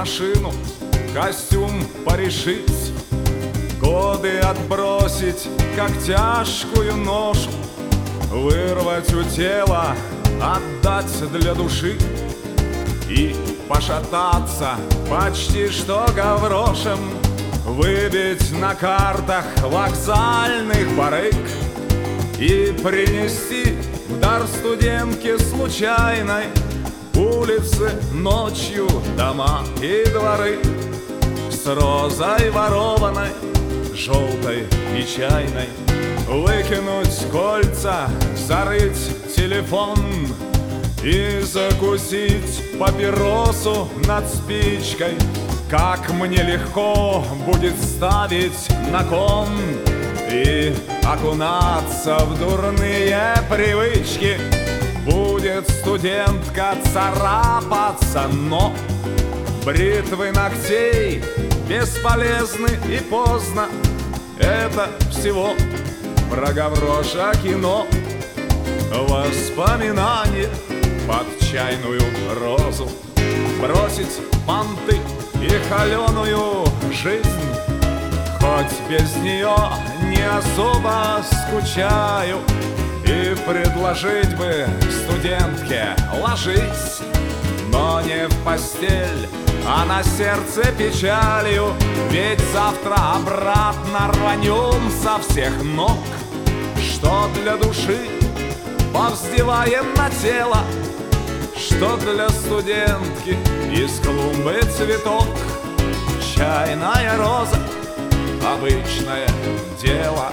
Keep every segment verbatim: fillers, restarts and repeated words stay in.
машину, костюм порешить, годы отбросить, как тяжкую ношу, вырвать у тела, отдать для души и пошататься почти что гаврошем, выбить на картах вокзальных барыг и принести в дар студентке случайной улицы ночью, дома и дворы с розой ворованной, желтой и чайной, выкинуть кольца, зарыть телефон и закусить папиросу над спичкой. Как мне легко будет ставить на кон и окунаться в дурные привычки. Будет студентка царапаться, но бритвы ногтей бесполезны и поздно. Это всего про Гавроша кино, воспоминания под чайную розу, бросить понты и холеную жизнь, хоть без нее не особо скучаю, и предложить бы студентке ложись, но не в постель, а на сердце печалью, ведь завтра обратно рванем со всех ног. Что для души повздеваем на тело, что для студентки из клумбы цветок. Чайная роза — обычное дело.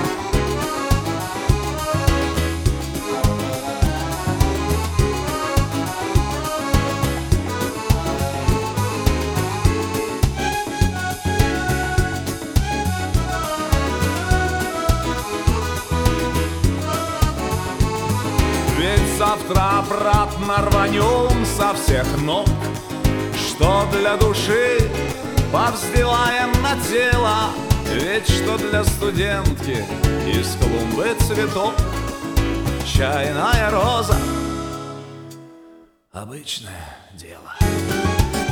Завтра обратно рванем со всех ног. Что для души повздеваем на тело, ведь что для студентки из клумбы цветок. Чайная роза — обычное дело.